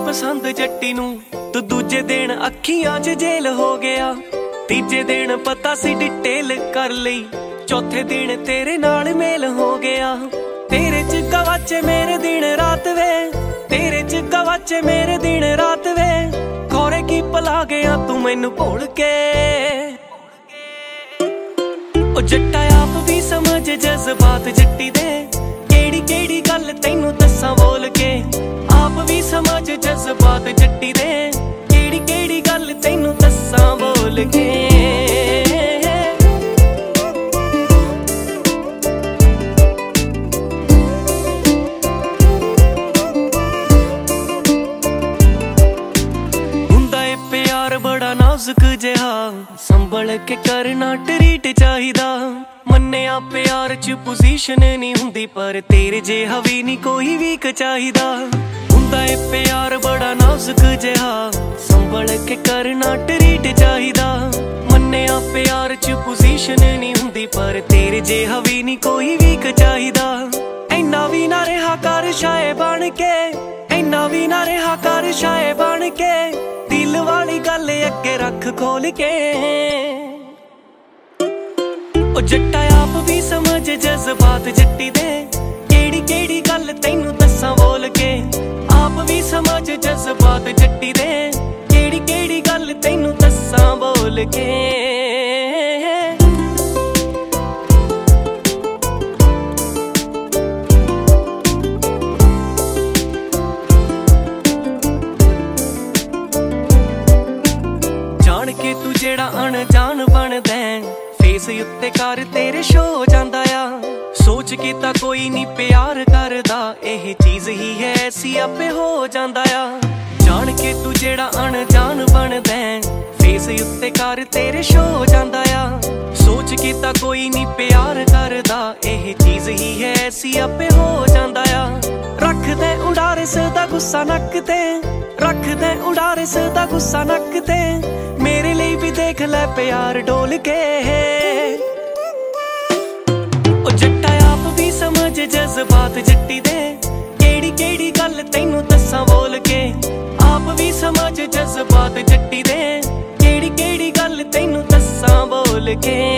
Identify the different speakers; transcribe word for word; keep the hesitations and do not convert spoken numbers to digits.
Speaker 1: पसंद जट्टी नू तू दूजे दिन अखियां च जेल हो गया। तीजे दिन पता सी डिटेल कर लई, चौथे दिन तेरे नाल मेल हो गया। तेरे च गवाचे मेरे दिन रात वे, तेरे च गवाचे मेरे दिन रात वे। खौरे की भुला गया तू मैनू भुल के। ओ जट्टा आप भी समझ जज्बात जट्टी दे, केड़ी केड़ी गल तैनू दस्सां बोल के। आप भी समझ जज्बात जट्टी दे, केड़ी केड़ी गल तैनू दस्सां बोल के। बड़ा नाजुक जिहा संभल के करना ट्रीट चाहिदा। मन्निया प्यार च पोजीशन नहीं हुंदी, पर तेरे जिहा भी नहीं कोई वीक चाहिदा। हुंदा ए प्यार बड़ा नाजुक जिहा संभल के करना ट्रीट चाहिदा। मन्निया प्यार च पोजीशन नहीं हुंदी, पर तेरे जिहा भी नहीं कोई वीक चाहिदा। इन्ना भी ना रहा कर शाये बन के, इन्ना भी ना रहा कर शाये बन के। दिल वाली गल अगे रख खोल के। ओ जट्टा आप भी समझ जज्बात जट्टी दे, केड़ी केड़ी गल तैनू दस्सां बोल के। आप भी समझ जज्बात जट्टी दे, केड़ी केड़ी गल तैनू दस्सां बोल के। के तू जेड़ा अनजान बनदा, फेस उत्ते कर तेरे शो जांदा आ। सोच के ता कोई नहीं प्यार करदा, एह चीज ही है ऐसी आपे हो जांदा आ। जान के तू जेड़ा अनजान बनदा, फेस उत्ते कर तेरे शो जांदा आ। सोच के ता कोई नहीं प्यार करदा, एह चीज ही है ऐसी आपे हो जांदा आ। रख दे उड़ारिस दा गुस्सा नक ते, रख दे उड़ारिस दा गुस्सा नक ते। मेरे लिए भी देख ले प्यार डोल के। ओ जट्टा आप भी समझ जज्बात जट्टी दे, केड़ी केड़ी गल तैनू दस्सां बोल के। आप भी समझ जज्बात जट्टी दे, केड़ी केड़ी गल तैनू दस्सां बोल के।